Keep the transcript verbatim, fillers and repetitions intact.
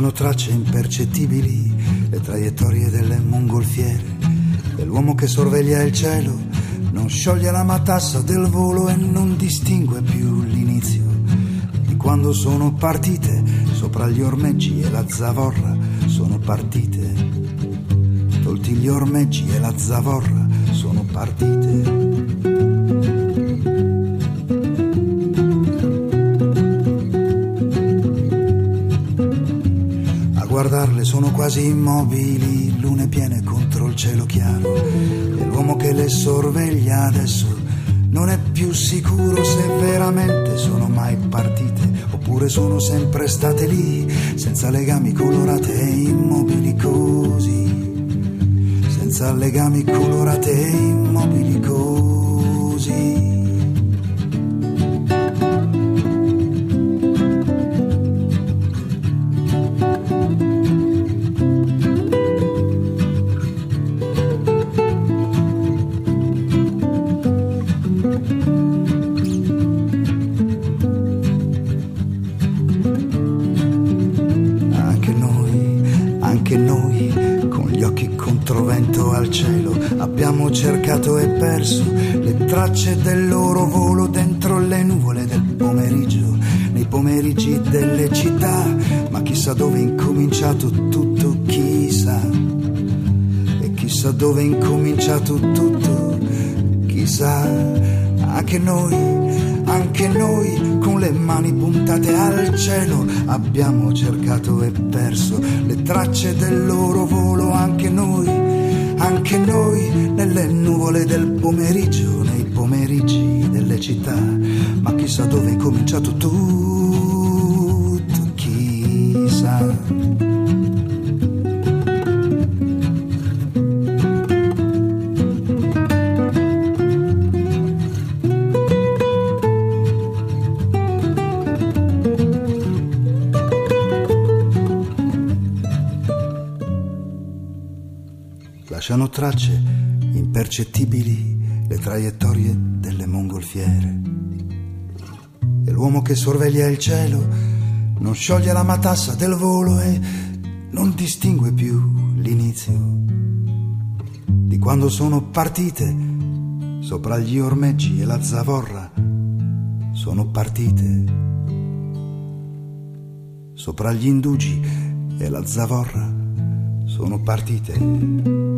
lasciano tracce impercettibili le traiettorie delle mongolfiere, e l'uomo che sorveglia il cielo non scioglie la matassa del volo e non distingue più l'inizio di quando sono partite sopra gli ormeggi e la zavorra. Sono partite, tolti gli ormeggi e la zavorra, sono partite. Guardarle sono quasi immobili, lune piene contro il cielo chiaro, e l'uomo che le sorveglia adesso non è più sicuro se veramente sono mai partite oppure sono sempre state lì, senza legami, colorate e immobili così, senza legami, colorate e immobili così. Abbiamo cercato e perso le tracce del loro volo dentro le nuvole del pomeriggio, nei pomeriggi delle città, ma chissà dove è incominciato tutto, chissà, e chissà dove è incominciato tutto, chissà. Anche noi, anche noi con le mani puntate al cielo abbiamo cercato e perso le tracce del loro volo, anche noi. Anche noi nelle nuvole del pomeriggio, nei pomeriggi delle città, ma chissà dove è cominciato tutto, chissà. Lasciano tracce impercettibili le traiettorie delle mongolfiere, e l'uomo che sorveglia il cielo non scioglie la matassa del volo e non distingue più l'inizio di quando sono partite sopra gli ormeggi e la zavorra. Sono partite sopra gli indugi e la zavorra, sono partite.